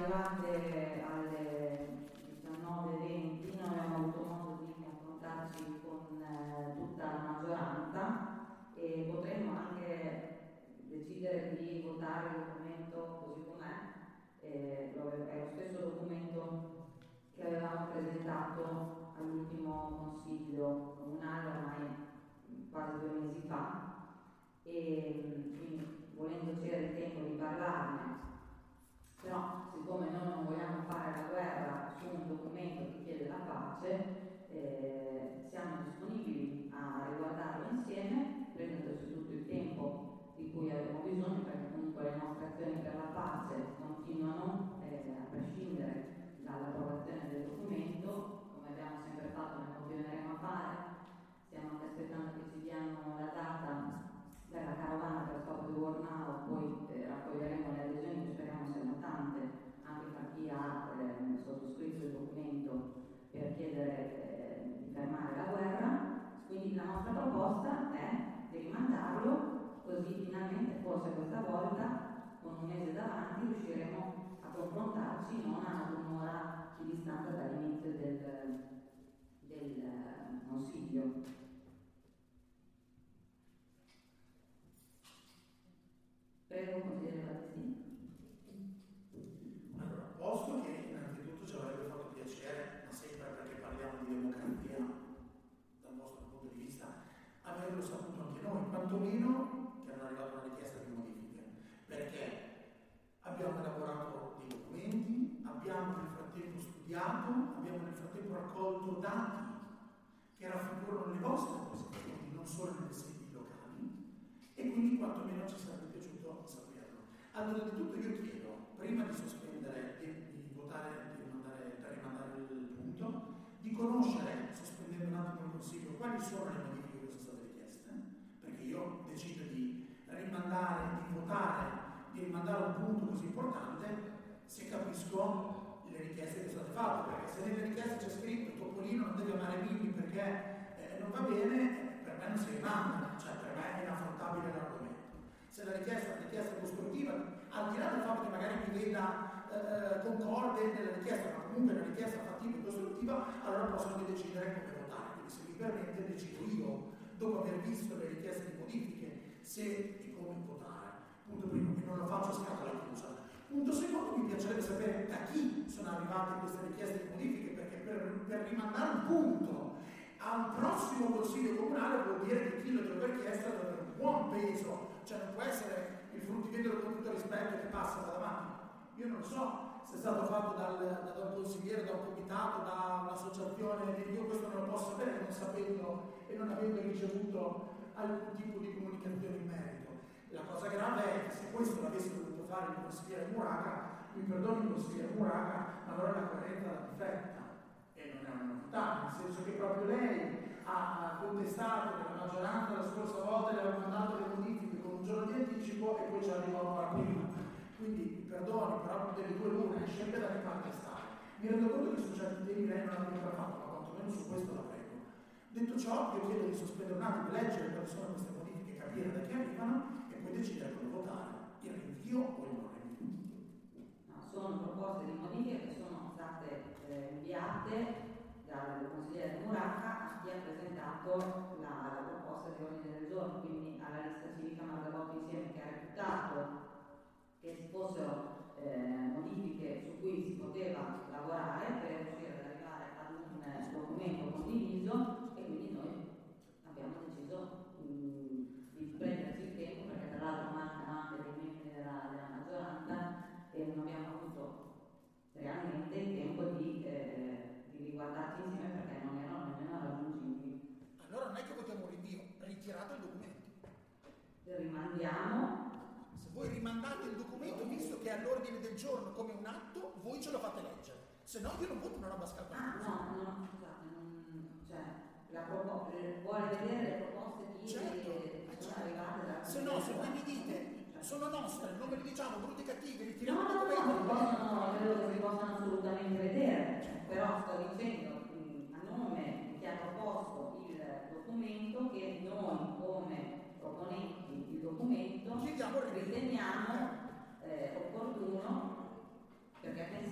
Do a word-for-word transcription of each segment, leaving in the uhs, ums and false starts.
arrivate alle diciannove e venti noi abbiamo avuto modo di confrontarci con eh, tutta la maggioranza e potremmo anche decidere di votare il documento così com'è. Eh, è lo stesso documento che avevamo presentato all'ultimo consiglio comunale ormai quasi due mesi fa, e quindi volendo c'era il tempo di parlarne, però siccome noi non vogliamo fare la guerra su un documento che chiede la pace, eh, siamo disponibili a riguardarlo insieme, prendendoci tutto il tempo di cui abbiamo bisogno, perché comunque le nostre azioni per la pace continuano eh, a prescindere dall'approvazione del documento, come abbiamo sempre fatto, ne continueremo a fare. Stiamo anche aspettando che ci diano la data della carovana per scopo di World Now, poi eh, raccoglieremo le adesioni che speriamo siano tante, anche per chi ha eh, sottoscritto il documento per chiedere eh, di fermare la guerra. Quindi la nostra proposta è di rimandarlo, così finalmente, forse questa volta, con un mese davanti, riusciremo a confrontarci non ad un'ora di distanza dall'inizio del, del uh, Consiglio. Prego, consigliere Battistini. Allora, posto che innanzitutto ci avrebbe fatto piacere, ma sempre perché parliamo di democrazia dal vostro punto di vista, averlo saputo anche noi, quantomeno che non è arrivata una richiesta di modifiche, perché abbiamo elaborato dei documenti, abbiamo nel frattempo studiato, abbiamo nel frattempo raccolto dati che raffigurano le vostre posizioni, non solo nelle sedi locali, e quindi quantomeno ci sarebbe piaciuto saperlo. Allora, di tutto io chiedo, prima di sospendere, di, di votare, di rimandare, di rimandare il punto, di conoscere, sospendendo un attimo il Consiglio, quali sono le modifiche che sono state richieste, perché io decido di rimandare, di votare, di rimandare un punto così importante, se capisco le richieste che sono state fatte, perché se nelle richieste c'è scritto Topolino non deve amare Mimmi perché eh, non va bene, per me non si rimanda, cioè per me è inaffrontabile l'argomento. Se la richiesta è una richiesta costruttiva, al di là del fatto che magari mi veda eh, concorde nella richiesta, ma comunque una richiesta fattiva e costruttiva, allora posso anche decidere come votare. Quindi se mi permette decido io, dopo aver visto le richieste di modifiche, se e come votare. Punto primo, che non lo faccio a scatola chiusa. Punto secondo, mi piacerebbe sapere da chi sono arrivate queste richieste di modifiche, perché per, per rimandare un punto a un prossimo consiglio comunale vuol dire che chi lo deve aver chiesto deve avere un buon peso, cioè non può essere il fruttivendolo con tutto rispetto che passa da davanti. Io non so se è stato fatto dal, da, da un consigliere, da un comitato, da un'associazione, io questo non lo posso sapere non sapendo e non avendo ricevuto alcun tipo di comunicazione in merito. La cosa grave è che se questo l'avesse dovuto fare il consigliere Muraca, mi perdoni il consigliere Muraca, allora la coerenza la difetta. E non è una novità, nel senso che proprio lei ha contestato che la maggioranza la scorsa volta le aveva mandato le modifiche con un giorno di anticipo e poi ci arrivò ancora prima. Quindi, perdoni, però delle due lune, scende da che parte stare. Mi rendo conto che su certi temi lei non l'ha ancora fatto, ma quantomeno su questo la prego. Detto ciò, io chiedo di sospendere un attimo, leggere quali sono queste modifiche, capire da chi arrivano e poi decidere come votare, il rinvio o il non rinvio. No, sono proposte di modifiche che sono state eh, inviate dal consigliere Muraca a chi ha presentato la, la proposta di ordine del giorno, quindi alla lista civica Margavotti insieme, che ha reputato che ci fossero eh, modifiche su cui si poteva lavorare per riuscire ad arrivare ad un eh, documento condiviso, e quindi noi abbiamo deciso mh, di prenderci il tempo, perché tra l'altro mancano anche dei membri della, della maggioranza e non abbiamo avuto realmente il tempo di, eh, di riguardarci insieme, perché non erano nemmeno raggiungibili. Allora non è che votiamo un rinvio, ritirate il documento. Rimandiamo. Se voi rimandate il documento, visto che è all'ordine del giorno come un atto, voi ce lo fate leggere. Se no io non voto una roba scartata. Ah, no, no, scusate, non, cioè, la proposta, vuole vedere le proposte di certo, che sono arrivate dalla se no, se voi mi dite sono nostre, non ve le diciamo, brutti e cattivi, ritiriamo no, il no, documento. no, possono, credo che si possano assolutamente vedere, cioè, però sto dicendo mh, a nome di chi ha proposto il documento che noi come proponenti il documento riteniamo eh, opportuno, perché pensiamo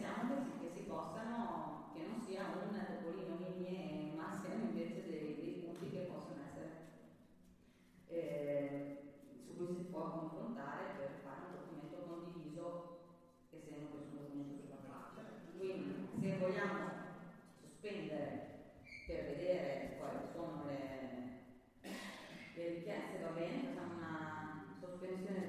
vogliamo sospendere per vedere quali sono le, le richieste, va bene, facciamo una sospensione